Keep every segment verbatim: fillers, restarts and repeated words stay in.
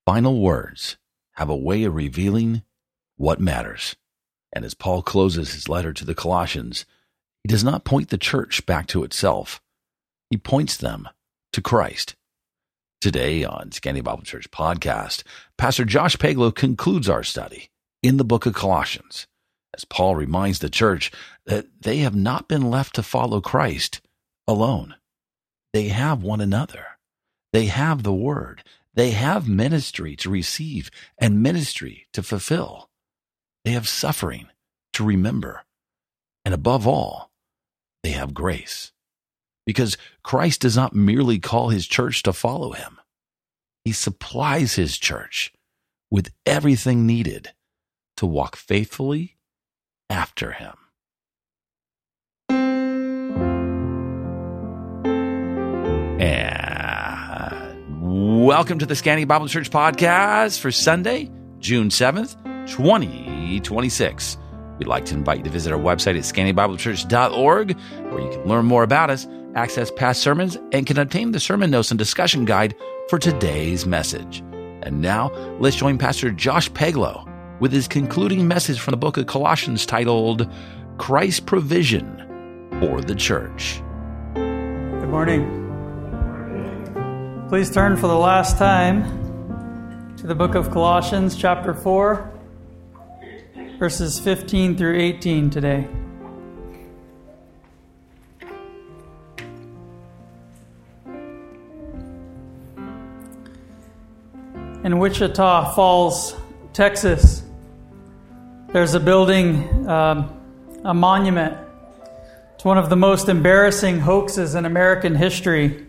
final words have a way of revealing what matters. And as Paul closes his letter to the Colossians, he does not point the church back to itself. He points them to Christ. Today on Scanning Bible Church Podcast, Pastor Josh Peglow concludes our study in the book of Colossians, as Paul reminds the church that they have not been left to follow Christ alone. They have one another. They have the Word. They have ministry to receive and ministry to fulfill. They have suffering to remember. And above all, they have grace. Because Christ does not merely call his church to follow him. He supplies his church with everything needed to walk faithfully after him. And welcome to the Scanning Bible Church Podcast for Sunday, June seventh, twenty twenty-six. We'd like to invite you to visit our website at scanning bible church dot org, where you can learn more about us, access past sermons, and can obtain the sermon notes and discussion guide for today's message. And now, let's join Pastor Josh Peglow with his concluding message from the book of Colossians titled, Christ's Provision for the Church. Good morning. Please turn for the last time to the book of Colossians, chapter four, verses fifteen through eighteen today. In Wichita Falls, Texas, there's a building, um, a monument to one of the most embarrassing hoaxes in American history.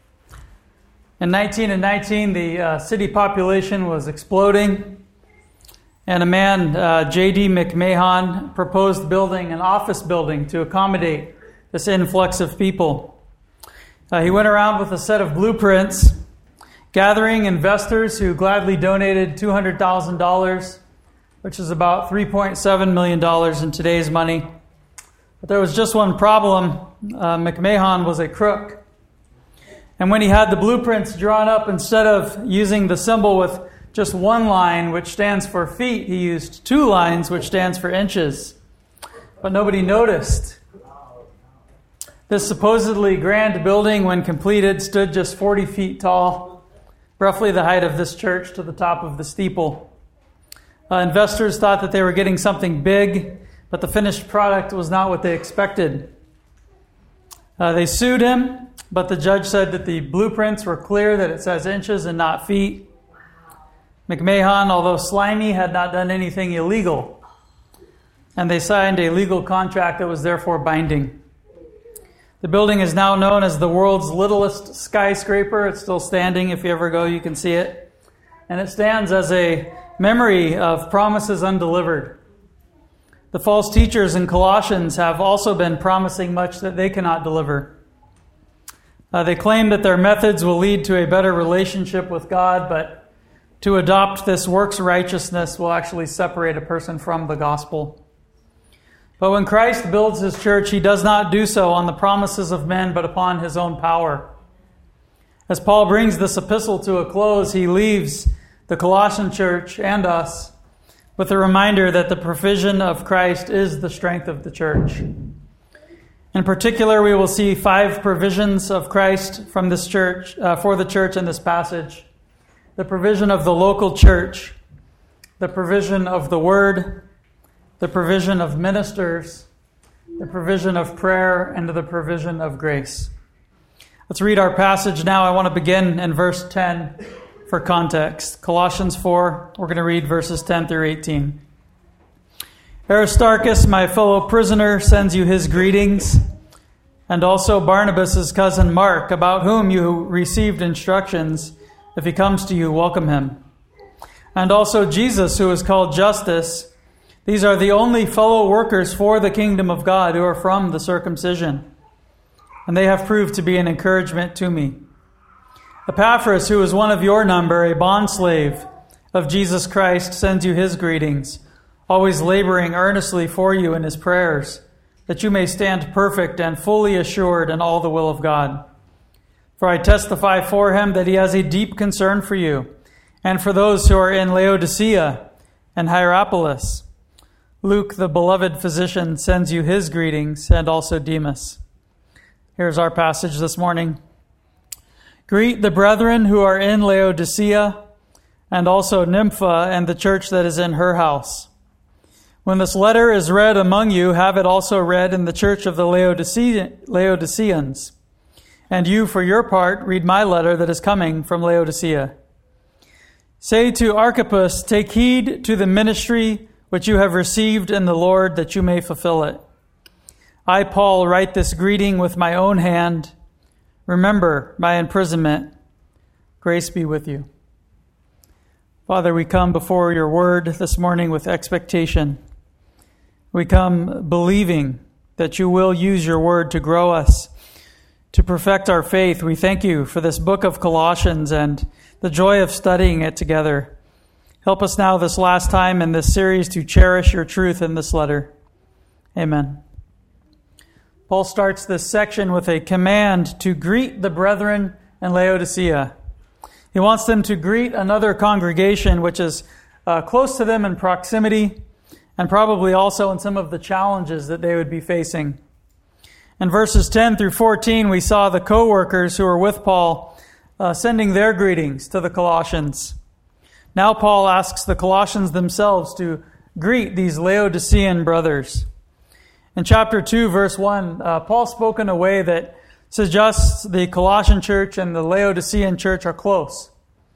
In nineteen nineteen, the uh, city population was exploding, and a man, uh, J D McMahon, proposed building an office building to accommodate this influx of people. Uh, he went around with a set of blueprints, gathering investors who gladly donated two hundred thousand dollars, which is about three point seven million dollars in today's money. But there was just one problem. Uh, McMahon was a crook. And when he had the blueprints drawn up, instead of using the symbol with just one line, which stands for feet, he used two lines, which stands for inches. But nobody noticed. This supposedly grand building, when completed, stood just forty feet tall, roughly the height of this church to the top of the steeple. Uh, investors thought that they were getting something big, but the finished product was not what they expected. Uh, they sued him, but the judge said that the blueprints were clear, that it says inches and not feet. McMahon, although slimy, had not done anything illegal, and they signed a legal contract that was therefore binding. The building is now known as the world's littlest skyscraper. It's still standing. If you ever go, you can see it. And it stands as a memory of promises undelivered. The false teachers in Colossians have also been promising much that they cannot deliver. Uh, they claim that their methods will lead to a better relationship with God, but to adopt this works righteousness will actually separate a person from the gospel. But when Christ builds his church, he does not do so on the promises of men, but upon his own power. As Paul brings this epistle to a close, he leaves the Colossian church and us with a reminder that the provision of Christ is the strength of the church. In particular, we will see five provisions of Christ from this church, uh, for the church in this passage. The provision of the local church, the provision of the word, the provision of ministers, the provision of prayer, and the provision of grace. Let's read our passage now. I want to begin in verse ten for context. Colossians four, we're going to read verses ten through eighteen. Aristarchus, my fellow prisoner, sends you his greetings, and also Barnabas, his cousin Mark, about whom you received instructions. If he comes to you, welcome him. And also Jesus, who is called Justus. These are the only fellow workers for the kingdom of God who are from the circumcision, and they have proved to be an encouragement to me. Epaphras, who is one of your number, a bondslave of Jesus Christ, sends you his greetings, always laboring earnestly for you in his prayers, that you may stand perfect and fully assured in all the will of God. For I testify for him that he has a deep concern for you, and for those who are in Laodicea and Hierapolis. Luke, the beloved physician, sends you his greetings, and also Demas. Here's our passage this morning. Greet the brethren who are in Laodicea, and also Nympha and the church that is in her house. When this letter is read among you, have it also read in the church of the Laodice- Laodiceans. And you, for your part, read my letter that is coming from Laodicea. Say to Archippus, take heed to the ministry which you have received in the Lord, that you may fulfill it. I, Paul, write this greeting with my own hand. Remember my imprisonment. Grace be with you. Father, we come before your word this morning with expectation. We come believing that you will use your word to grow us, to perfect our faith. We thank you for this book of Colossians and the joy of studying it together. Help us now this last time in this series to cherish your truth in this letter. Amen. Paul starts this section with a command to greet the brethren in Laodicea. He wants them to greet another congregation which is uh, close to them in proximity and probably also in some of the challenges that they would be facing. In verses ten through fourteen, we saw the co-workers who were with Paul uh, sending their greetings to the Colossians. Now Paul asks the Colossians themselves to greet these Laodicean brothers. In chapter two, verse one, uh, Paul spoke in a way that suggests the Colossian church and the Laodicean church are close.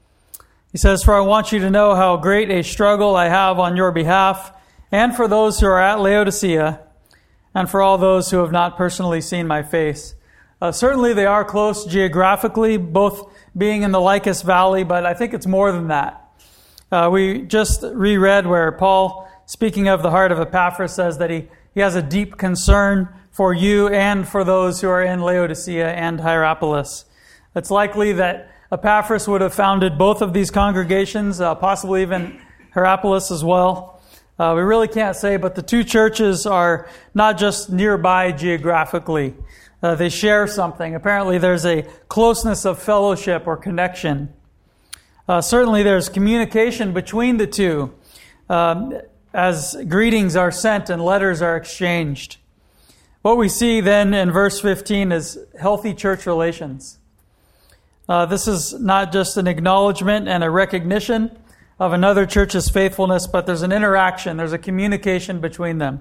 He says, "For I want you to know how great a struggle I have on your behalf, and for those who are at Laodicea, and for all those who have not personally seen my face." Uh, certainly they are close geographically, both being in the Lycus Valley, but I think it's more than that. Uh, we just reread where Paul, speaking of the heart of Epaphras, says that he, he has a deep concern for you and for those who are in Laodicea and Hierapolis. It's likely that Epaphras would have founded both of these congregations, uh, possibly even Hierapolis as well. Uh, we really can't say, but the two churches are not just nearby geographically. Uh, they share something. Apparently there's a closeness of fellowship or connection. Uh, certainly there's communication between the two um, as greetings are sent and letters are exchanged. What we see then in verse fifteen is healthy church relations. Uh, this is not just an acknowledgement and a recognition of another church's faithfulness, but there's an interaction, there's a communication between them.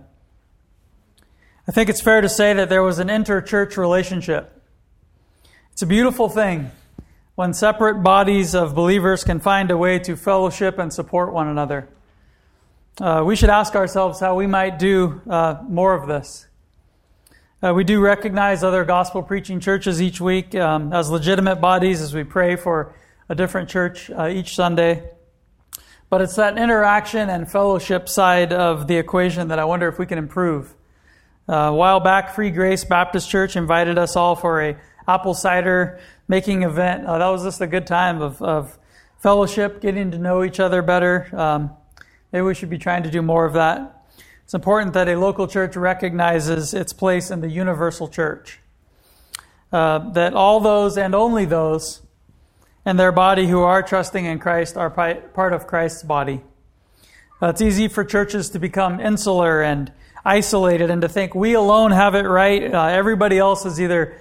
I think it's fair to say that there was an inter-church relationship. It's a beautiful thing when separate bodies of believers can find a way to fellowship and support one another. Uh, we should ask ourselves how we might do uh, more of this. Uh, we do recognize other gospel-preaching churches each week um, as legitimate bodies as we pray for a different church uh, each Sunday. But it's that interaction and fellowship side of the equation that I wonder if we can improve. Uh, a while back, Free Grace Baptist Church invited us all for a apple cider making event. Uh, that was just a good time of, of fellowship, getting to know each other better. Um, maybe we should be trying to do more of that. It's important that a local church recognizes its place in the universal church. Uh, that all those and only those in their body who are trusting in Christ are pi- part of Christ's body. Uh, it's easy for churches to become insular and isolated and to think we alone have it right. Uh, everybody else is either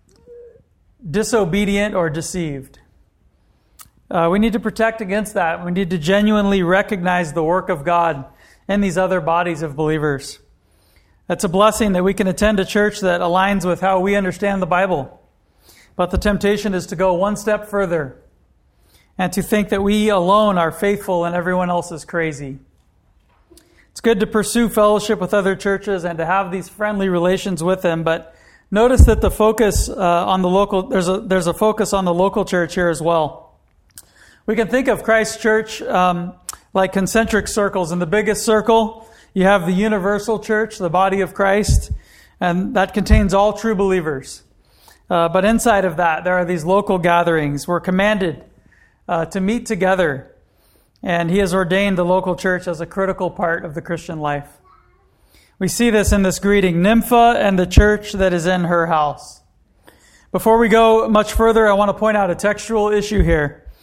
disobedient or deceived. Uh, we need to protect against that. We need to genuinely recognize the work of God in these other bodies of believers. It's a blessing that we can attend a church that aligns with how we understand the Bible. But the temptation is to go one step further and to think that we alone are faithful and everyone else is crazy. It's good to pursue fellowship with other churches and to have these friendly relations with them, but notice that the focus uh, on the local, there's a, there's a focus on the local church here as well. We can think of Christ's church um, like concentric circles. In the biggest circle, you have the universal church, the body of Christ, and that contains all true believers. Uh, but inside of that, there are these local gatherings. We're commanded uh, to meet together, and He has ordained the local church as a critical part of the Christian life. We see this in this greeting, Nympha and the church that is in her house. Before we go much further, I want to point out a textual issue here.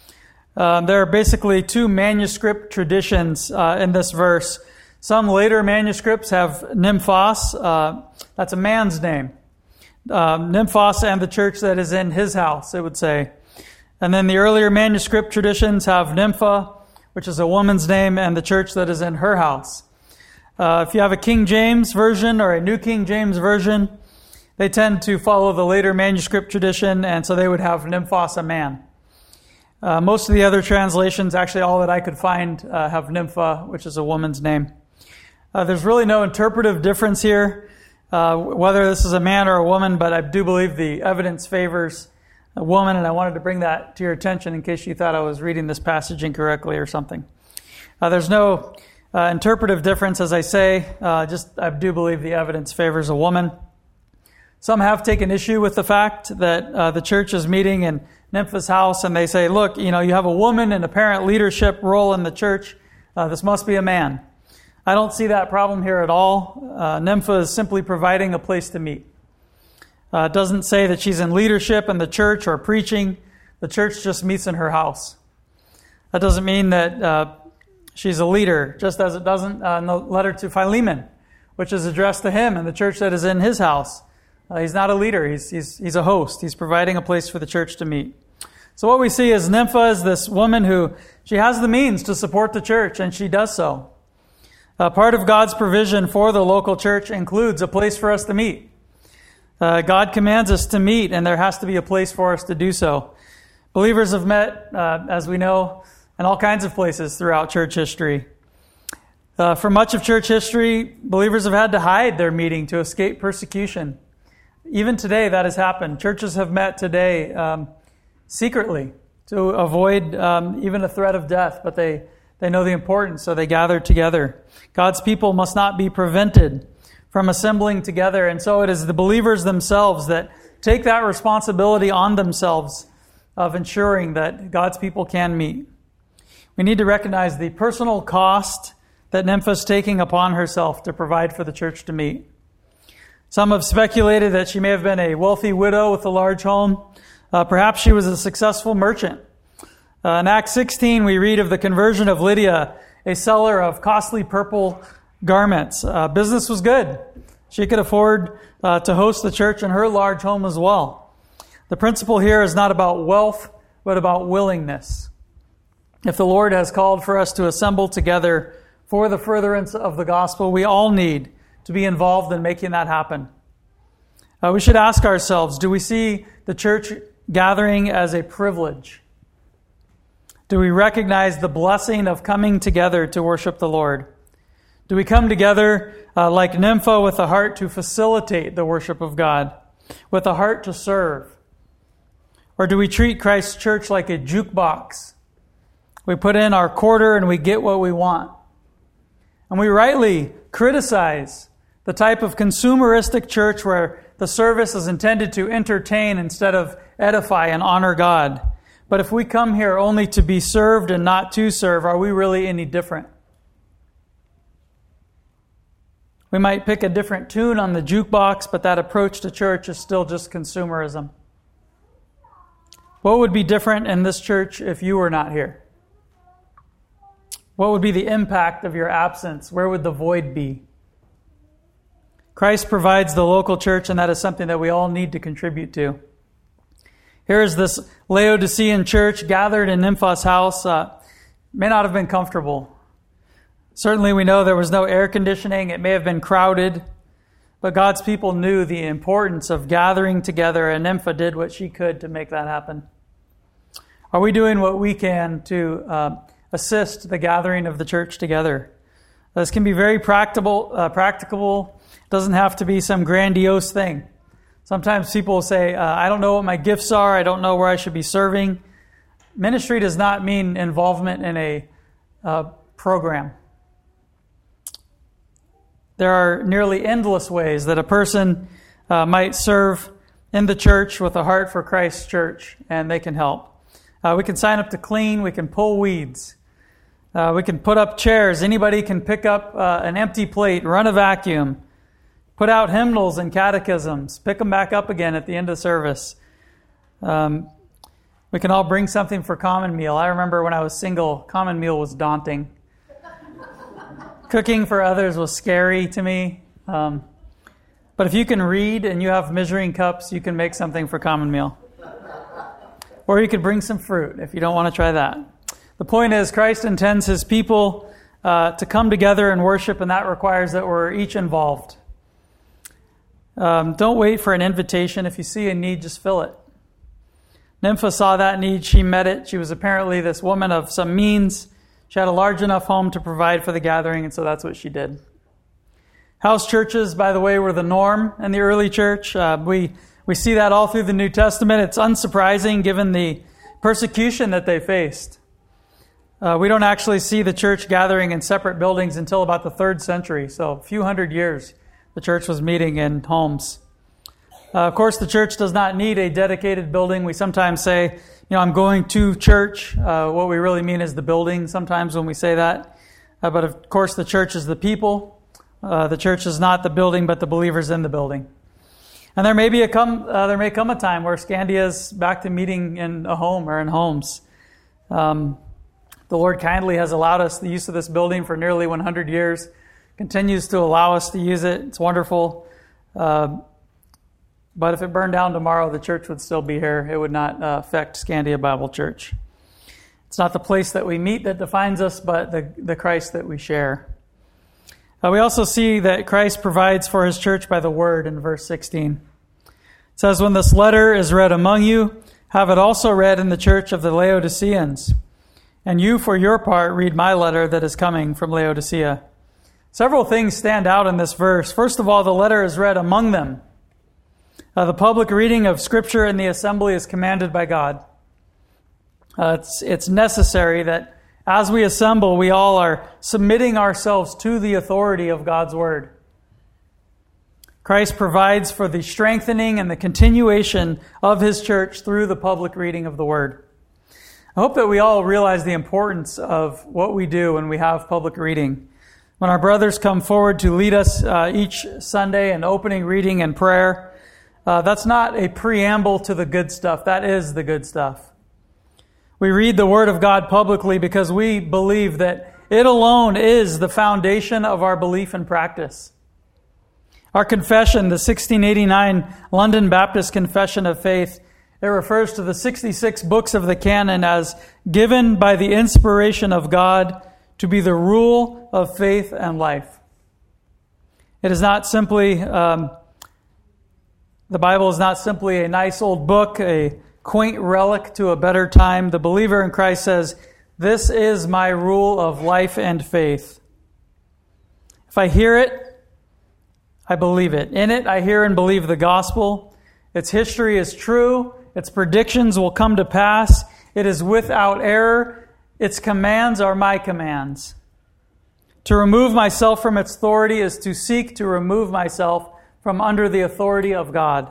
Um, there are basically two manuscript traditions uh, in this verse. Some later manuscripts have Nymphos. Uh, that's a man's name. Um, Nymphos and the church that is in his house, it would say. And then the earlier manuscript traditions have Nympha, which is a woman's name, and the church that is in her house. Uh, if you have a King James version or a New King James version, they tend to follow the later manuscript tradition, and so they would have Nymphos, a man. Uh, most of the other translations, actually all that I could find, uh, have Nympha, which is a woman's name. Uh, there's really no interpretive difference here, uh, whether this is a man or a woman, but I do believe the evidence favors a woman, and I wanted to bring that to your attention in case you thought I was reading this passage incorrectly or something. Uh, there's no uh, interpretive difference, as I say, uh, just I do believe the evidence favors a woman. Some have taken issue with the fact that uh, the church is meeting in Nympha's house, and they say, look, you know, you have a woman in apparent leadership role in the church. Uh, this must be a man. I don't see that problem here at all. Uh, Nympha is simply providing a place to meet. Uh, it doesn't say that she's in leadership in the church or preaching. The church just meets in her house. That doesn't mean that uh, she's a leader, just as it doesn't uh, in the letter to Philemon, which is addressed to him and the church that is in his house. Uh, he's not a leader. He's, he's, he's a host. He's providing a place for the church to meet. So what we see is Nympha is this woman who, she has the means to support the church, and she does so. Uh, part of God's provision for the local church includes a place for us to meet. Uh, God commands us to meet, and there has to be a place for us to do so. Believers have met, uh, as we know, in all kinds of places throughout church history. Uh, for much of church history, believers have had to hide their meeting to escape persecution. Even today, that has happened. Churches have met today um, secretly to avoid um, even a threat of death, but they, they know the importance, so they gather together. God's people must not be prevented from assembling together, and so it is the believers themselves that take that responsibility on themselves of ensuring that God's people can meet. We need to recognize the personal cost that Nympha is taking upon herself to provide for the church to meet. Some have speculated that she may have been a wealthy widow with a large home. Uh, perhaps she was a successful merchant. Uh, in Acts sixteen, we read of the conversion of Lydia, a seller of costly purple garments. Uh, business was good. She could afford uh, to host the church in her large home as well. The principle here is not about wealth, but about willingness. If the Lord has called for us to assemble together for the furtherance of the gospel, we all need to be involved in making that happen. Uh, we should ask ourselves, do we see the church gathering as a privilege? Do we recognize the blessing of coming together to worship the Lord? Do we come together uh, like Nympha with a heart to facilitate the worship of God, with a heart to serve? Or do we treat Christ's church like a jukebox? We put in our quarter and we get what we want. And we rightly criticize the type of consumeristic church where the service is intended to entertain instead of edify and honor God. But if we come here only to be served and not to serve, are we really any different? We might pick a different tune on the jukebox, but that approach to church is still just consumerism. What would be different in this church if you were not here? What would be the impact of your absence? Where would the void be? Christ provides the local church, and that is something that we all need to contribute to. Here is this Laodicean church gathered in Nympha's house. Uh, may not have been comfortable. Certainly we know there was no air conditioning. It may have been crowded. But God's people knew the importance of gathering together, and Nympha did what she could to make that happen. Are we doing what we can to uh, assist the gathering of the church together? This can be very practical. Uh, practicable. It doesn't have to be some grandiose thing. Sometimes people will say, uh, I don't know what my gifts are. I don't know where I should be serving. Ministry does not mean involvement in a uh, program. There are nearly endless ways that a person uh, might serve in the church with a heart for Christ's church, and they can help. Uh, we can sign up to clean. We can pull weeds. Uh, we can put up chairs. Anybody can pick up uh, an empty plate, run a vacuum, put out hymnals and catechisms, pick them back up again at the end of service. Um, We can all bring something for common meal. I remember when I was single, common meal was daunting. Cooking for others was scary to me. Um, but if you can read and you have measuring cups, you can make something for common meal. Or you could bring some fruit if you don't want to try that. The point is, Christ intends his people uh, to come together and worship, and that requires that we're each involved. Um, don't wait for an invitation. If you see a need, just fill it. Nympha saw that need. She met it. She was apparently this woman of some means. She had a large enough home to provide for the gathering, and so that's what she did. House churches, by the way, were the norm in the early church. Uh, we we see that all through the New Testament. It's unsurprising given the persecution that they faced. Uh, we don't actually see the church gathering in separate buildings until about the third century, so a few hundred years the church was meeting in homes. Uh, of course, the church does not need a dedicated building. We sometimes say, you know, I'm going to church. Uh, what we really mean is the building sometimes when we say that. Uh, but of course, the church is the people. Uh, the church is not the building, but the believers in the building. And there may be a come, uh, there may come a time where Scandia is back to meeting in a home or in homes. Um, the Lord kindly has allowed us the use of this building for nearly one hundred years. Continues to allow us to use it. It's wonderful. Uh, But if it burned down tomorrow, the church would still be here. It would not uh, affect Scandia Bible Church. It's not the place that we meet that defines us, but the, the Christ that we share. Uh, we also see that Christ provides for his church by the word in verse sixteen. It says, when this letter is read among you, have it also read in the church of the Laodiceans. And you, for your part, read my letter that is coming from Laodicea. Several things stand out in this verse. First of all, the letter is read among them. Uh, the public reading of Scripture in the assembly is commanded by God. Uh, it's, it's necessary that as we assemble, we all are submitting ourselves to the authority of God's Word. Christ provides for the strengthening and the continuation of his church through the public reading of the Word. I hope that we all realize the importance of what we do when we have public reading. When our brothers come forward to lead us uh, each Sunday in opening reading and prayer, Uh, that's not a preamble to the good stuff. That is the good stuff. We read the Word of God publicly because we believe that it alone is the foundation of our belief and practice. Our confession, the sixteen eighty-nine London Baptist Confession of Faith, it refers to the sixty-six books of the canon as given by the inspiration of God to be the rule of faith and life. It is not simply... Um, The Bible is not simply a nice old book, a quaint relic to a better time. The believer in Christ says, this is my rule of life and faith. If I hear it, I believe it. In it, I hear and believe the gospel. Its history is true. Its predictions will come to pass. It is without error. Its commands are my commands. To remove myself from its authority is to seek to remove myself from under the authority of God.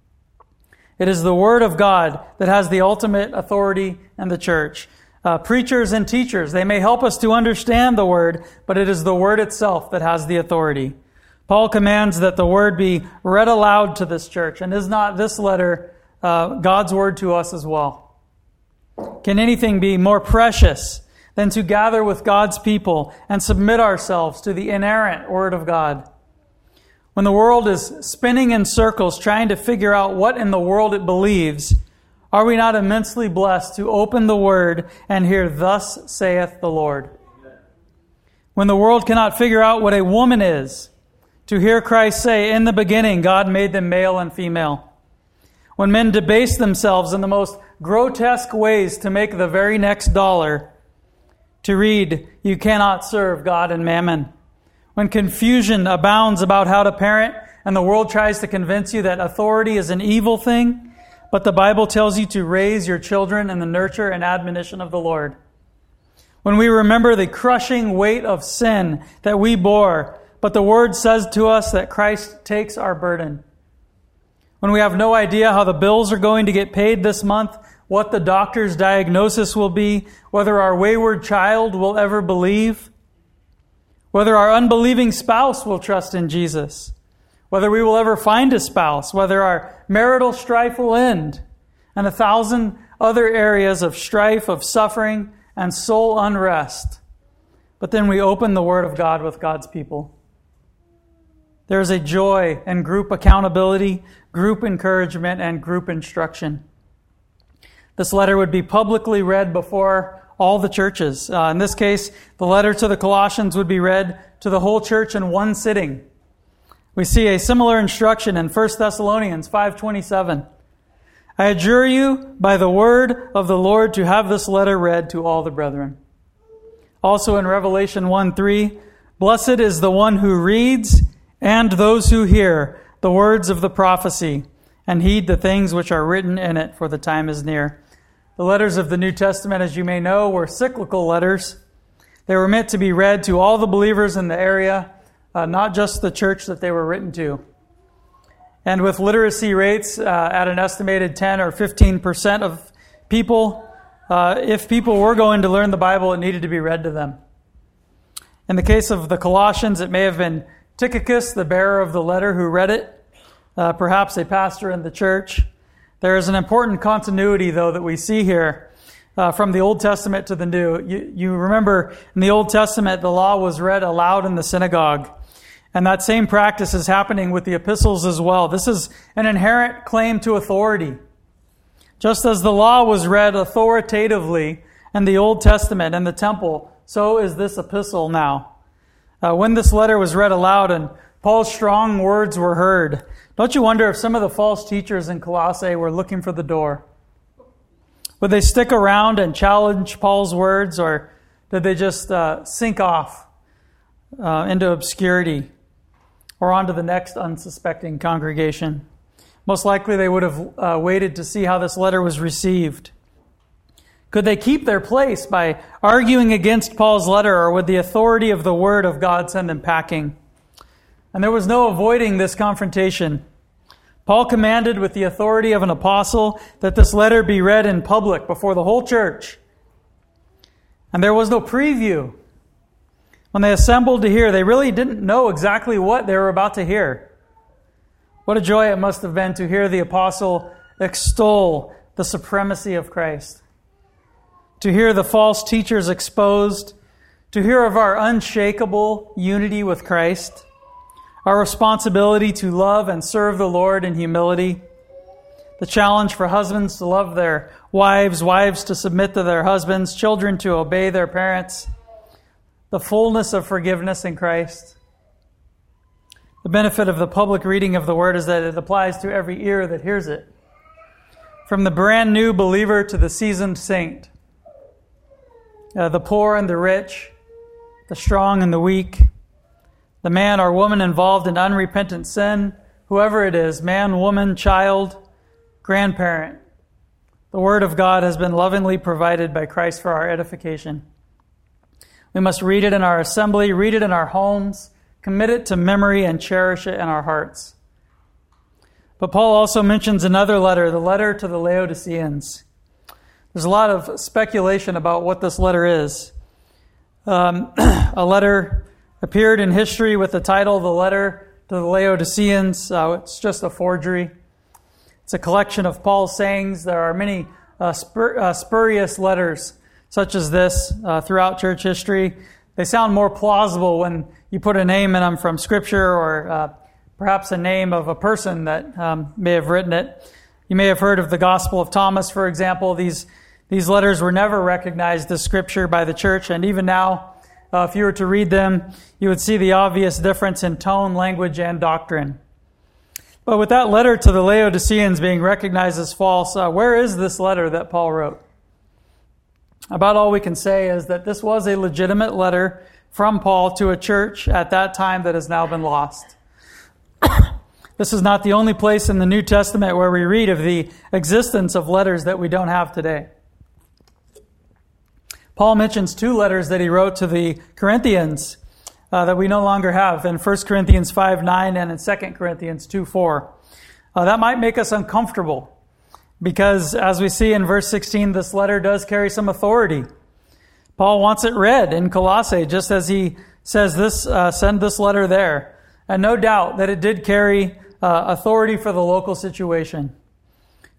It is the Word of God that has the ultimate authority in the church. Uh, preachers and teachers, they may help us to understand the Word, but it is the Word itself that has the authority. Paul commands that the Word be read aloud to this church, and is not this letter uh, God's Word to us as well? Can anything be more precious than to gather with God's people and submit ourselves to the inerrant Word of God? When the world is spinning in circles trying to figure out what in the world it believes, are we not immensely blessed to open the Word and hear, thus saith the Lord? When the world cannot figure out what a woman is, to hear Christ say, in the beginning God made them male and female. When men debase themselves in the most grotesque ways to make the very next dollar, to read, you cannot serve God and mammon. When confusion abounds about how to parent and the world tries to convince you that authority is an evil thing, but the Bible tells you to raise your children in the nurture and admonition of the Lord. When we remember the crushing weight of sin that we bore, but the Word says to us that Christ takes our burden. When we have no idea how the bills are going to get paid this month, what the doctor's diagnosis will be, whether our wayward child will ever believe, whether our unbelieving spouse will trust in Jesus, whether we will ever find a spouse, whether our marital strife will end, and a thousand other areas of strife, of suffering, and soul unrest. But then we open the Word of God with God's people. There is a joy in group accountability, group encouragement, and group instruction. This letter would be publicly read before all the churches. Uh, in this case, the letter to the Colossians would be read to the whole church in one sitting. We see a similar instruction in First Thessalonians five twenty-seven. I adjure you by the word of the Lord to have this letter read to all the brethren. Also in Revelation one three, blessed is the one who reads and those who hear the words of the prophecy and heed the things which are written in it, for the time is near. The letters of the New Testament, as you may know, were cyclical letters. They were meant to be read to all the believers in the area, uh, not just the church that they were written to. And with literacy rates uh, at an estimated ten or fifteen percent of people, uh, if people were going to learn the Bible, it needed to be read to them. In the case of the Colossians, it may have been Tychicus, the bearer of the letter, who read it, uh, perhaps a pastor in the church. There is an important continuity, though, that we see here uh, from the Old Testament to the New. You, you remember in the Old Testament, the law was read aloud in the synagogue. And that same practice is happening with the epistles as well. This is an inherent claim to authority. Just as the law was read authoritatively in the Old Testament and the temple, so is this epistle now. Uh, when this letter was read aloud and Paul's strong words were heard, don't you wonder if some of the false teachers in Colossae were looking for the door? Would they stick around and challenge Paul's words, or did they just uh, sink off uh, into obscurity or onto the next unsuspecting congregation? Most likely they would have uh, waited to see how this letter was received. Could they keep their place by arguing against Paul's letter, or would the authority of the Word of God send them packing? And there was no avoiding this confrontation. Paul commanded with the authority of an apostle that this letter be read in public before the whole church. And there was no preview. When they assembled to hear, they really didn't know exactly what they were about to hear. What a joy it must have been to hear the apostle extol the supremacy of Christ, to hear the false teachers exposed, to hear of our unshakable unity with Christ, our responsibility to love and serve the Lord in humility, the challenge for husbands to love their wives, wives to submit to their husbands, children to obey their parents, the fullness of forgiveness in Christ. The benefit of the public reading of the Word is that it applies to every ear that hears it. From the brand new believer to the seasoned saint, uh, the poor and the rich, the strong and the weak, the man or woman involved in unrepentant sin, whoever it is, man, woman, child, grandparent, the Word of God has been lovingly provided by Christ for our edification. We must read it in our assembly, read it in our homes, commit it to memory, and cherish it in our hearts. But Paul also mentions another letter, the letter to the Laodiceans. There's a lot of speculation about what this letter is. Um, a letter appeared in history with the title, The Letter to the Laodiceans. Uh, it's just a forgery. It's a collection of Paul's sayings. There are many uh, spur, uh, spurious letters such as this uh, throughout church history. They sound more plausible when you put a name in them from Scripture, or uh, perhaps a name of a person that um, may have written it. You may have heard of the Gospel of Thomas, for example. These, these letters were never recognized as Scripture by the church, and even now, Uh, if you were to read them, you would see the obvious difference in tone, language, and doctrine. But with that letter to the Laodiceans being recognized as false, uh, where is this letter that Paul wrote? About all we can say is that this was a legitimate letter from Paul to a church at that time that has now been lost. This is not the only place in the New Testament where we read of the existence of letters that we don't have today. Paul mentions two letters that he wrote to the Corinthians uh, that we no longer have in First Corinthians five nine and in Second Corinthians two four. Uh, that might make us uncomfortable because, as we see in verse sixteen, this letter does carry some authority. Paul wants it read in Colossae, just as he says, "This uh, send this letter there." And no doubt that it did carry uh, authority for the local situation.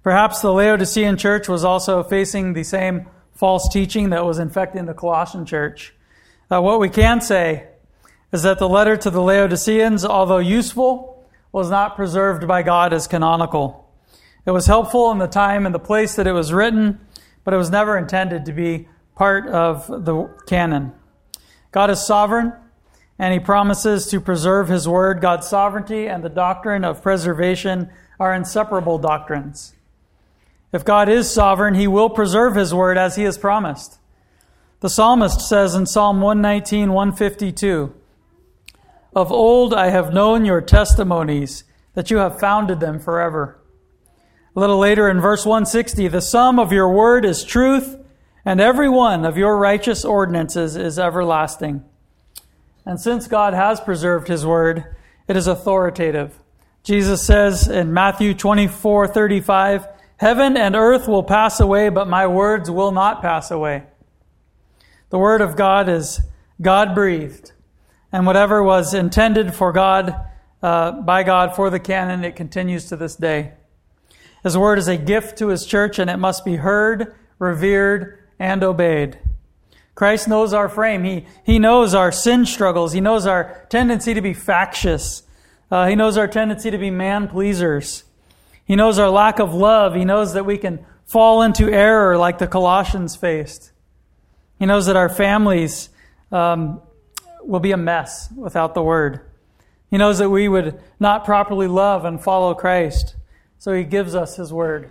Perhaps the Laodicean church was also facing the same false teaching that was infecting the Colossian church. Uh, what we can say is that the letter to the Laodiceans, although useful, was not preserved by God as canonical. It was helpful in the time and the place that it was written, but it was never intended to be part of the canon. God is sovereign, and He promises to preserve His word. God's sovereignty and the doctrine of preservation are inseparable doctrines. If God is sovereign, He will preserve His word as He has promised. The psalmist says in Psalm one nineteen, one fifty-two, "Of old I have known your testimonies, that you have founded them forever." A little later in verse one sixty, "The sum of your word is truth, and every one of your righteous ordinances is everlasting." And since God has preserved His word, it is authoritative. Jesus says in Matthew twenty-four thirty-five, "Heaven and earth will pass away, but my words will not pass away." The word of God is God-breathed. And whatever was intended for God, uh, by God for the canon, it continues to this day. His word is a gift to His church, and it must be heard, revered, and obeyed. Christ knows our frame. He, he knows our sin struggles. He knows our tendency to be factious. Uh, he knows our tendency to be man-pleasers. He knows our lack of love. He knows that we can fall into error like the Colossians faced. He knows that our families um, will be a mess without the Word. He knows that we would not properly love and follow Christ, so He gives us His Word.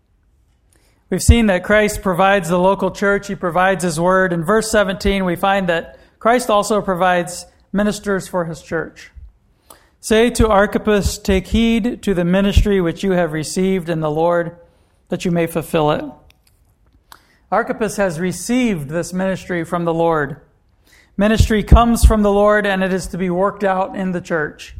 We've seen that Christ provides the local church. He provides His Word. In verse seventeen, we find that Christ also provides ministers for His church. "Say to Archippus, take heed to the ministry which you have received in the Lord, that you may fulfill it." Archippus has received this ministry from the Lord. Ministry comes from the Lord, and it is to be worked out in the church.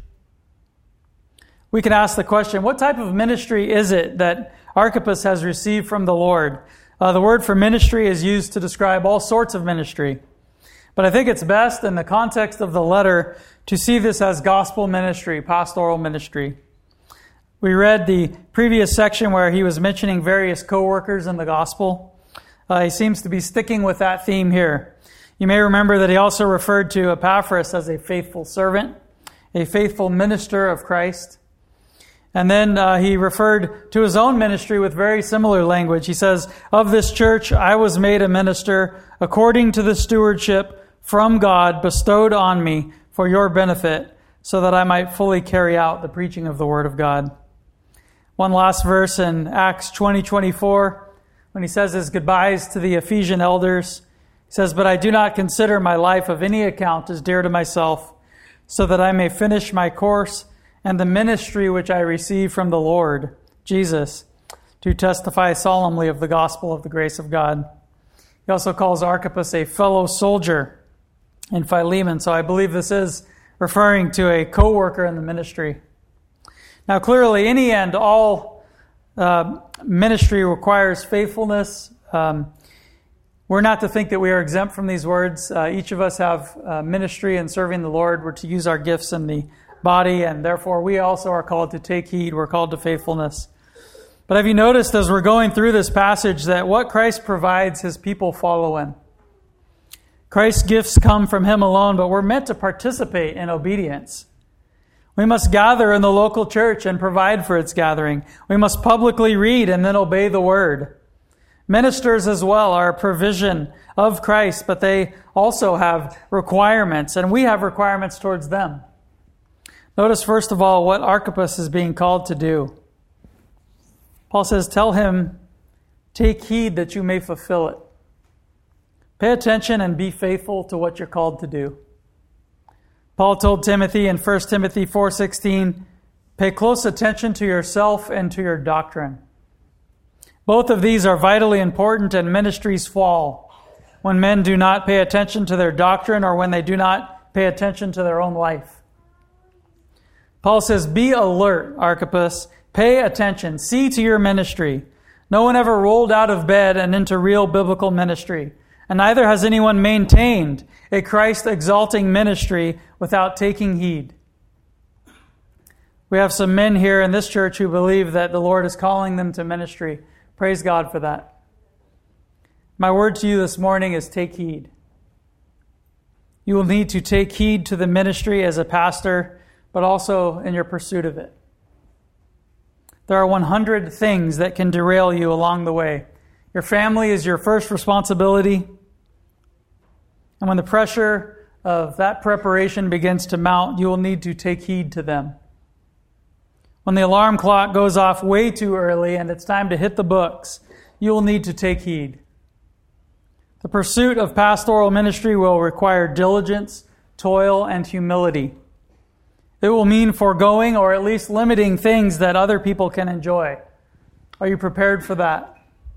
We can ask the question, what type of ministry is it that Archippus has received from the Lord? Uh, the word for ministry is used to describe all sorts of ministry. But I think it's best in the context of the letter to see this as gospel ministry, pastoral ministry. We read the previous section where he was mentioning various co-workers in the gospel. Uh, he seems to be sticking with that theme here. You may remember that he also referred to Epaphras as a faithful servant, a faithful minister of Christ. And then uh, he referred to his own ministry with very similar language. He says, "Of this church I was made a minister according to the stewardship from God bestowed on me for your benefit, so that I might fully carry out the preaching of the Word of God." One last verse in Acts twenty twenty-four, when he says his goodbyes to the Ephesian elders, he says, "But I do not consider my life of any account as dear to myself, so that I may finish my course and the ministry which I receive from the Lord, Jesus, to testify solemnly of the gospel of the grace of God." He also calls Archippus a fellow soldier in Philemon, so I believe this is referring to a co-worker in the ministry. Now, clearly, in the end, all uh, ministry requires faithfulness. Um, we're not to think that we are exempt from these words. Uh, each of us have uh, ministry in serving the Lord. We're to use our gifts in the body, and therefore we also are called to take heed. We're called to faithfulness. But have you noticed as we're going through this passage that what Christ provides, His people follow in? Christ's gifts come from Him alone, but we're meant to participate in obedience. We must gather in the local church and provide for its gathering. We must publicly read and then obey the Word. Ministers as well are a provision of Christ, but they also have requirements, and we have requirements towards them. Notice, first of all, what Archippus is being called to do. Paul says, tell him, take heed that you may fulfill it. Pay attention and be faithful to what you're called to do. Paul told Timothy in First Timothy four sixteen, pay close attention to yourself and to your doctrine. Both of these are vitally important, and ministries fall when men do not pay attention to their doctrine or when they do not pay attention to their own life. Paul says, be alert, Archippus. Pay attention. See to your ministry. No one ever rolled out of bed and into real biblical ministry, and neither has anyone maintained a Christ-exalting ministry without taking heed. We have some men here in this church who believe that the Lord is calling them to ministry. Praise God for that. My word to you this morning is take heed. You will need to take heed to the ministry as a pastor, but also in your pursuit of it. There are one hundred things that can derail you along the way. Your family is your first responsibility. And when the pressure of that preparation begins to mount, you will need to take heed to them. When the alarm clock goes off way too early and it's time to hit the books, you will need to take heed. The pursuit of pastoral ministry will require diligence, toil, and humility. It will mean foregoing or at least limiting things that other people can enjoy. Are you prepared for that?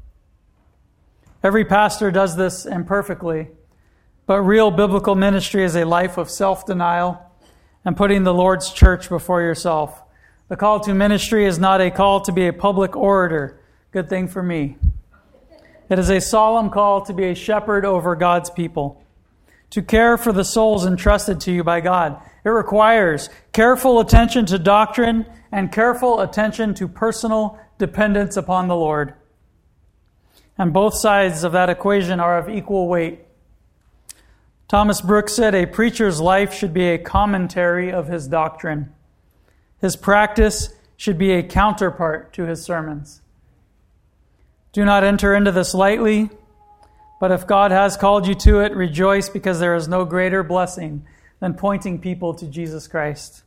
Every pastor does this imperfectly, but real biblical ministry is a life of self-denial and putting the Lord's church before yourself. The call to ministry is not a call to be a public orator. Good thing for me. It is a solemn call to be a shepherd over God's people, to care for the souls entrusted to you by God. It requires careful attention to doctrine and careful attention to personal dependence upon the Lord. And both sides of that equation are of equal weight. Thomas Brooks said, a preacher's life should be a commentary of his doctrine. His practice should be a counterpart to his sermons. Do not enter into this lightly, but if God has called you to it, rejoice, because there is no greater blessing than pointing people to Jesus Christ.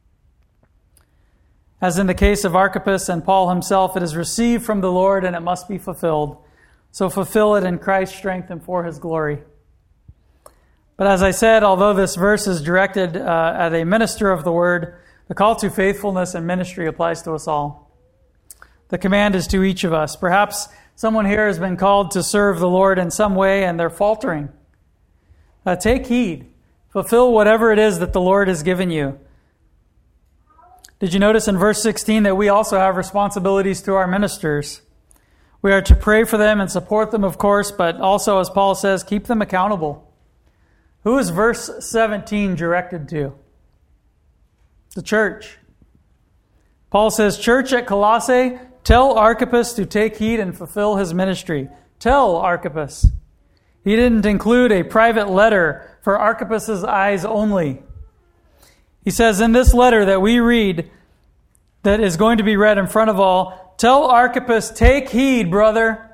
As in the case of Archippus and Paul himself, it is received from the Lord and it must be fulfilled. So fulfill it in Christ's strength and for his glory. But as I said, although this verse is directed uh, at a minister of the word, the call to faithfulness and ministry applies to us all. The command is to each of us. Perhaps someone here has been called to serve the Lord in some way and they're faltering. Uh, take heed. Fulfill whatever it is that the Lord has given you. Did you notice in verse sixteen that we also have responsibilities to our ministers? We are to pray for them and support them, of course, but also, as Paul says, keep them accountable. Who is verse seventeen directed to? The church. Paul says, church at Colossae, tell Archippus to take heed and fulfill his ministry. Tell Archippus. He didn't include a private letter for Archippus's eyes only. He says in this letter that we read, that is going to be read in front of all, tell Archippus, take heed, brother.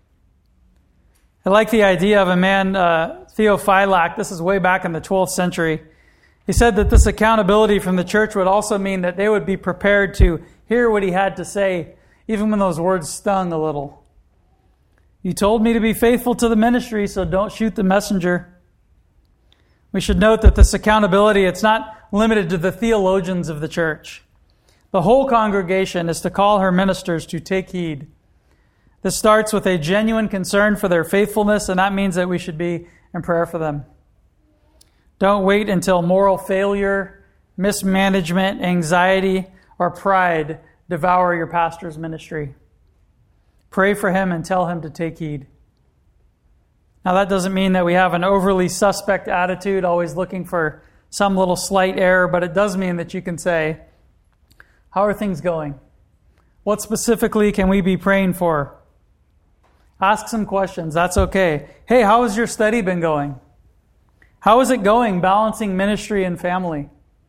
I like the idea of a man, uh, Theophylact. This is way back in the twelfth century. He said that this accountability from the church would also mean that they would be prepared to hear what he had to say, even when those words stung a little. You told me to be faithful to the ministry, so don't shoot the messenger. We should note that this accountability, it's not limited to the theologians of the church. The whole congregation is to call her ministers to take heed. This starts with a genuine concern for their faithfulness, and that means that we should be in prayer for them. Don't wait until moral failure, mismanagement, anxiety, or pride devour your pastor's ministry. Pray for him and tell him to take heed. Now, that doesn't mean that we have an overly suspect attitude, always looking for some little slight error, but it does mean that you can say, how are things going? What specifically can we be praying for? Ask some questions. That's okay. Hey, how has your study been going? How is it going balancing ministry and family?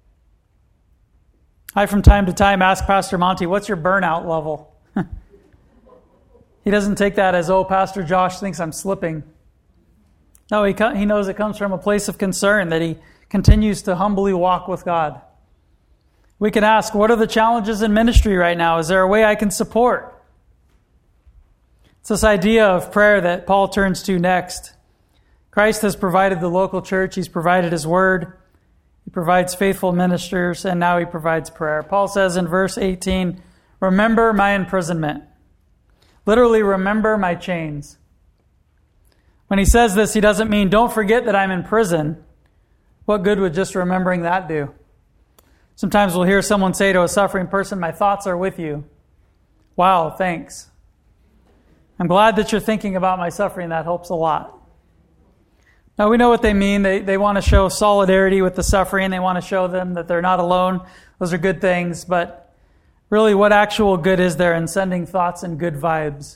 I, from time to time, ask Pastor Monty, what's your burnout level? He doesn't take that as, oh, Pastor Josh thinks I'm slipping. No, he, he knows it comes from a place of concern that he continues to humbly walk with God. We can ask, what are the challenges in ministry right now? Is there a way I can support? It's this idea of prayer that Paul turns to next. Christ has provided the local church. He's provided his word. He provides faithful ministers, and now he provides prayer. Paul says in verse eighteen, remember my imprisonment. Literally, remember my chains. When he says this, he doesn't mean don't forget that I'm in prison. What good would just remembering that do? Sometimes we'll hear someone say to a suffering person, my thoughts are with you. Wow, thanks. I'm glad that you're thinking about my suffering. That helps a lot. Now we know what they mean. They they want to show solidarity with the suffering. They want to show them that they're not alone. Those are good things. But really, what actual good is there in sending thoughts and good vibes?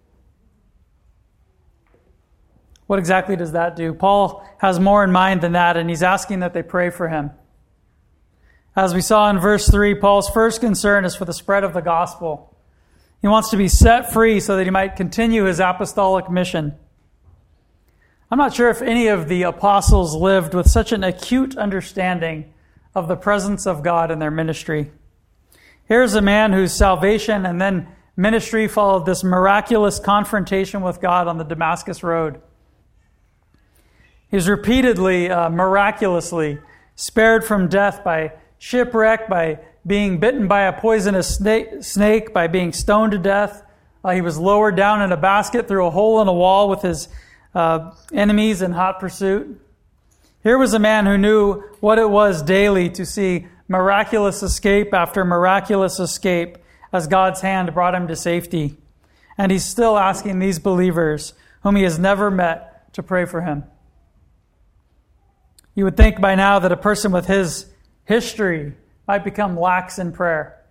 What exactly does that do? Paul has more in mind than that, and he's asking that they pray for him. As we saw in verse three, Paul's first concern is for the spread of the gospel. He wants to be set free so that he might continue his apostolic mission. I'm not sure if any of the apostles lived with such an acute understanding of the presence of God in their ministry. Here's a man whose salvation and then ministry followed this miraculous confrontation with God on the Damascus Road. He's repeatedly, uh, miraculously spared from death by shipwreck, by being bitten by a poisonous snake, by being stoned to death. Uh, he was lowered down in a basket through a hole in a wall with his uh, enemies in hot pursuit. Here was a man who knew what it was daily to see miraculous escape after miraculous escape as God's hand brought him to safety. And he's still asking these believers, whom he has never met, to pray for him. You would think by now that a person with his history might become lax in prayer.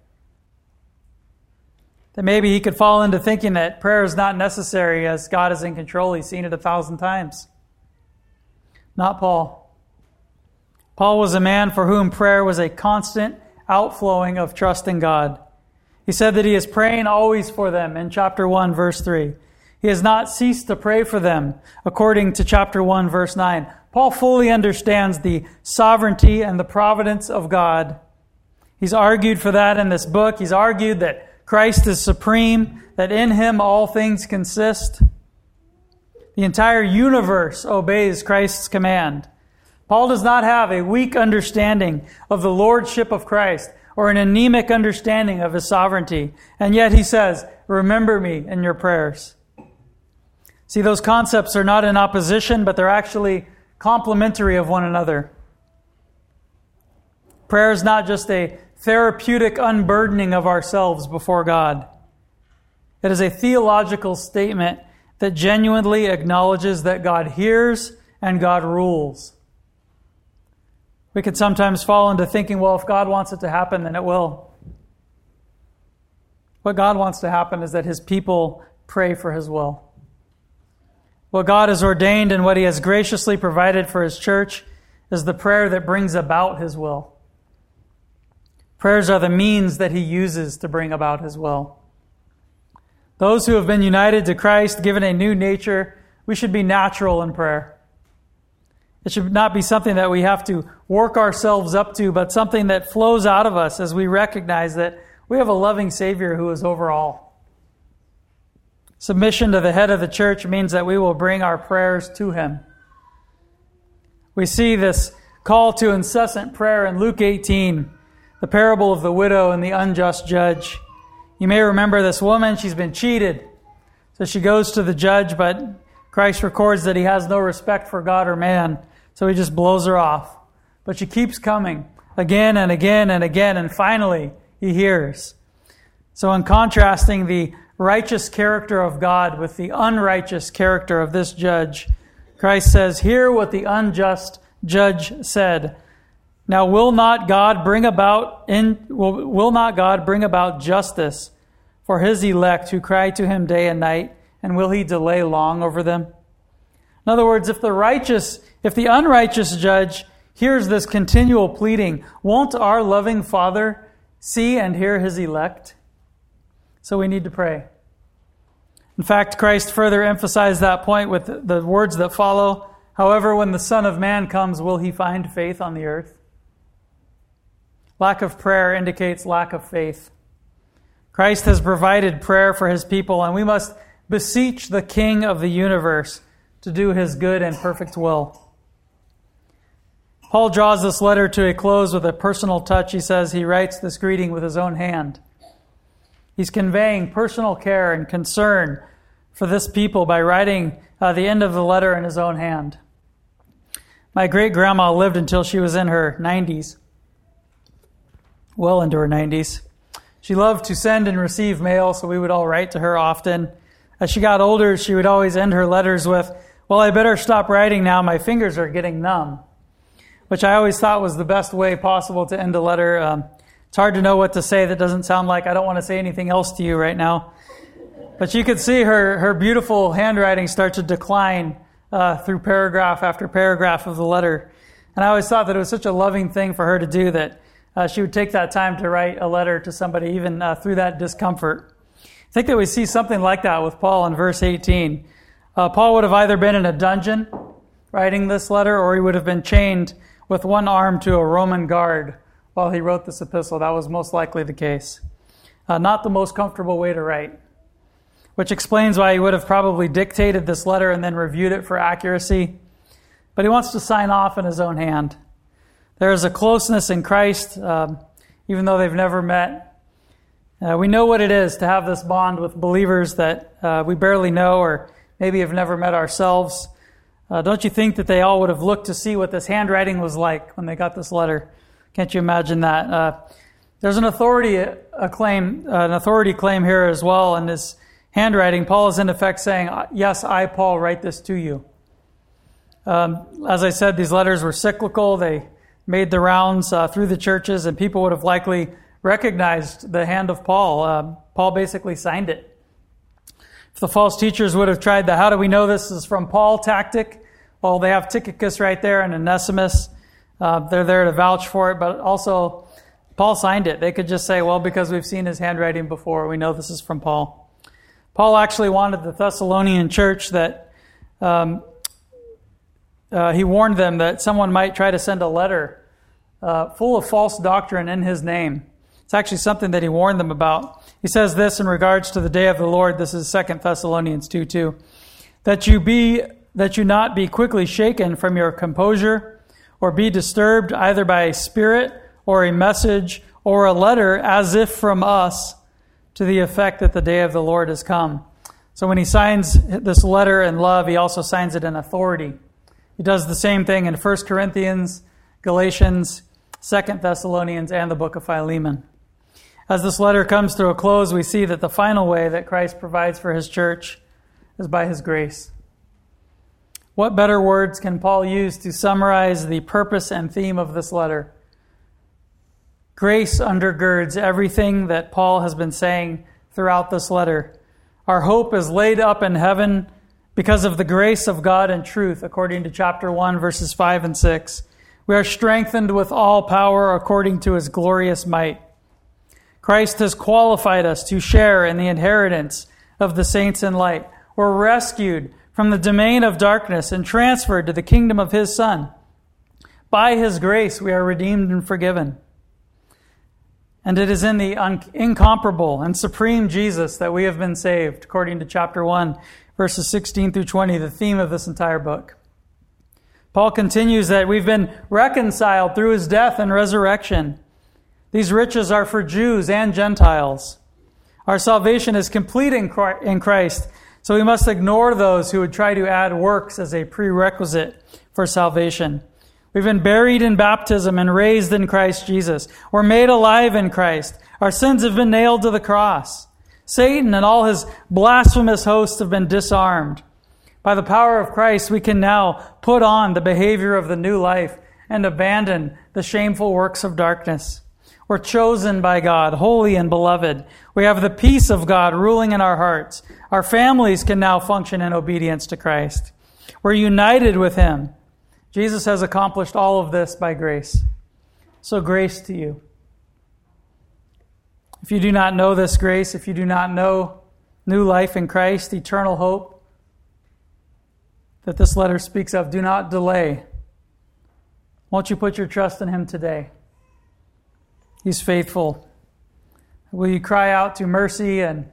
That maybe he could fall into thinking that prayer is not necessary as God is in control. He's seen it a thousand times. Not Paul. Paul was a man for whom prayer was a constant outflowing of trust in God. He said that he is praying always for them in chapter one, verse three. He has not ceased to pray for them, according to chapter one, verse nine. Paul fully understands the sovereignty and the providence of God. He's argued for that in this book. He's argued that Christ is supreme, that in him all things consist. The entire universe obeys Christ's command. Paul does not have a weak understanding of the lordship of Christ or an anemic understanding of his sovereignty. And yet he says, remember me in your prayers. See, those concepts are not in opposition, but they're actually complementary of one another. Prayer is not just a therapeutic unburdening of ourselves before God. It is a theological statement that genuinely acknowledges that God hears and God rules. We could sometimes fall into thinking, well, if God wants it to happen, then it will. What God wants to happen is that his people pray for his will. What God has ordained and what he has graciously provided for his church is the prayer that brings about his will. Prayers are the means that he uses to bring about his will. Those who have been united to Christ, given a new nature, we should be natural in prayer. It should not be something that we have to work ourselves up to, but something that flows out of us as we recognize that we have a loving Savior who is over all. Submission to the head of the church means that we will bring our prayers to him. We see this call to incessant prayer in Luke eighteen, the parable of the widow and the unjust judge. You may remember this woman, she's been cheated. So she goes to the judge, but Christ records that he has no respect for God or man, so he just blows her off. But she keeps coming again and again and again, and finally he hears. So in contrasting the righteous character of God with the unrighteous character of this judge, Christ says, hear what the unjust judge said. Now will not God bring about in will, will not God bring about justice for his elect who cry to him day and night, and will he delay long over them? In other words, if the righteous, if the unrighteous judge hears this continual pleading, won't our loving Father see and hear his elect? So we need to pray. In fact, Christ further emphasized that point with the words that follow. However, when the Son of Man comes, will he find faith on the earth? Lack of prayer indicates lack of faith. Christ has provided prayer for his people, and we must beseech the King of the universe to do his good and perfect will. Paul draws this letter to a close with a personal touch. He says he writes this greeting with his own hand. He's conveying personal care and concern for this people by writing uh, the end of the letter in his own hand. My great-grandma lived until she was in her nineties, well into her nineties. She loved to send and receive mail, so we would all write to her often. As she got older, she would always end her letters with, well, I better stop writing now. My fingers are getting numb, which I always thought was the best way possible to end a letter. Um, it's hard to know what to say that doesn't sound like I don't want to say anything else to you right now. But you could see her, her beautiful handwriting start to decline uh, through paragraph after paragraph of the letter. And I always thought that it was such a loving thing for her to do, that uh, she would take that time to write a letter to somebody, even uh, through that discomfort. I think that we see something like that with Paul in verse eighteen. Uh, Paul would have either been in a dungeon writing this letter, or he would have been chained with one arm to a Roman guard while he wrote this epistle. That was most likely the case. Uh, not the most comfortable way to write, which explains why he would have probably dictated this letter and then reviewed it for accuracy. But he wants to sign off in his own hand. There is a closeness in Christ, um, even though they've never met. Uh, we know what it is to have this bond with believers that uh, we barely know or maybe have never met ourselves. Uh, don't you think that they all would have looked to see what this handwriting was like when they got this letter? Can't you imagine that? Uh, there's an authority a claim, uh, an authority claim here as well in this handwriting. Paul is in effect saying, yes, I, Paul, write this to you. Um, as I said, these letters were cyclical. They made the rounds uh, through the churches, and people would have likely recognized the hand of Paul. Uh, Paul basically signed it. If the false teachers would have tried the how do we know this is from Paul tactic, well, they have Tychicus right there and Onesimus. Uh, they're there to vouch for it, but also Paul signed it. They could just say, well, because we've seen his handwriting before, we know this is from Paul. Paul actually wanted the Thessalonian church that um, uh, he warned them that someone might try to send a letter uh, full of false doctrine in his name. It's actually something that he warned them about. He says this in regards to the day of the Lord. This is Second Thessalonians two two. That you be, that you not be quickly shaken from your composure, or be disturbed either by a spirit or a message or a letter as if from us, to the effect that the day of the Lord has come. So when he signs this letter in love, he also signs it in authority. He does the same thing in First Corinthians, Galatians, Second Thessalonians, and the book of Philemon. As this letter comes to a close, we see that the final way that Christ provides for his church is by his grace. What better words can Paul use to summarize the purpose and theme of this letter? Grace undergirds everything that Paul has been saying throughout this letter. Our hope is laid up in heaven because of the grace of God and truth, according to chapter one, verses five and six. We are strengthened with all power according to his glorious might. Christ has qualified us to share in the inheritance of the saints in light. We're rescued from the domain of darkness and transferred to the kingdom of his Son. By his grace, we are redeemed and forgiven. And it is in the un- incomparable and supreme Jesus that we have been saved, according to chapter one, verses sixteen through twenty, the theme of this entire book. Paul continues that we've been reconciled through his death and resurrection. These riches are for Jews and Gentiles. Our salvation is complete in Christ, so we must ignore those who would try to add works as a prerequisite for salvation. We've been buried in baptism and raised in Christ Jesus. We're made alive in Christ. Our sins have been nailed to the cross. Satan and all his blasphemous hosts have been disarmed. By the power of Christ, we can now put on the behavior of the new life and abandon the shameful works of darkness. We're chosen by God, holy and beloved. We have the peace of God ruling in our hearts. Our families can now function in obedience to Christ. We're united with him. Jesus has accomplished all of this by grace. So grace to you. If you do not know this grace, if you do not know new life in Christ, eternal hope that this letter speaks of, do not delay. Won't you put your trust in him today? He's faithful. Will you cry out to mercy and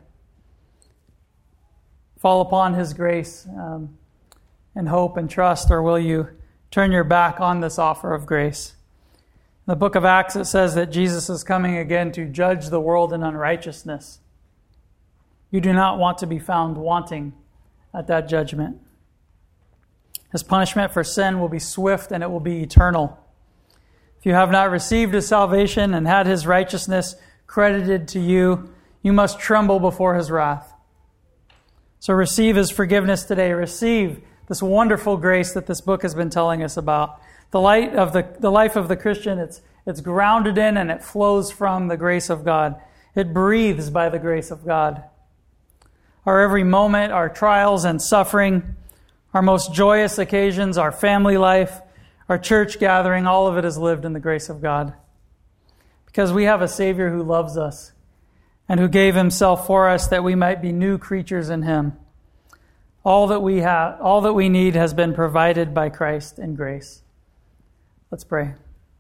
fall upon his grace um, and hope and trust, or will you turn your back on this offer of grace? In the book of Acts, it says that Jesus is coming again to judge the world in unrighteousness. You do not want to be found wanting at that judgment. His punishment for sin will be swift and it will be eternal. If you have not received his salvation and had his righteousness credited to you, you must tremble before his wrath. So receive his forgiveness today. Receive this wonderful grace that this book has been telling us about. The light of the, the life of the Christian, it's, it's grounded in and it flows from the grace of God. It breathes by the grace of God. Our every moment, our trials and suffering, our most joyous occasions, our family life, our church gathering, all of it is lived in the grace of God. Because we have a Savior who loves us and who gave himself for us that we might be new creatures in him. All that we have, all that we need has been provided by Christ in grace. Let's pray.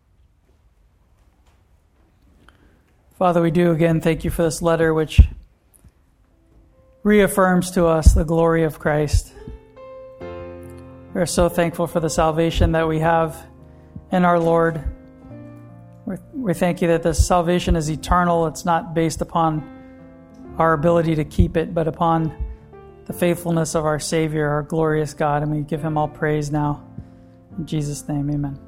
Father, we do again thank you for this letter which reaffirms to us the glory of Christ. We are so thankful for the salvation that we have in our Lord. We thank you that this salvation is eternal. It's not based upon our ability to keep it, but upon the faithfulness of our Savior, our glorious God. And we give him all praise now. In Jesus' name, amen.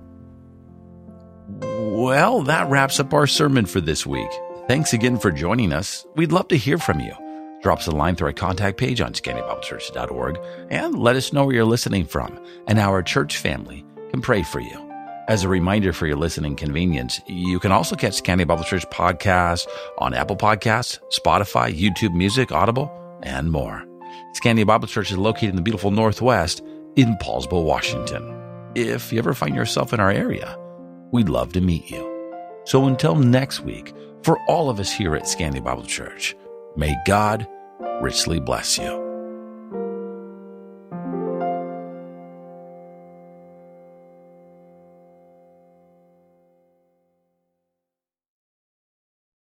Well, that wraps up our sermon for this week. Thanks again for joining us. We'd love to hear from you. Drop us a line through our contact page on scandia bible church dot org and let us know where you're listening from, and our church family can pray for you. As a reminder for your listening convenience, you can also catch Scandia Bible Church podcasts on Apple Podcasts, Spotify, YouTube Music, Audible, and more. Scandia Bible Church is located in the beautiful Northwest in Paulsboro, Washington. If you ever find yourself in our area, we'd love to meet you. So until next week, for all of us here at Scandia Bible Church, may God richly bless you.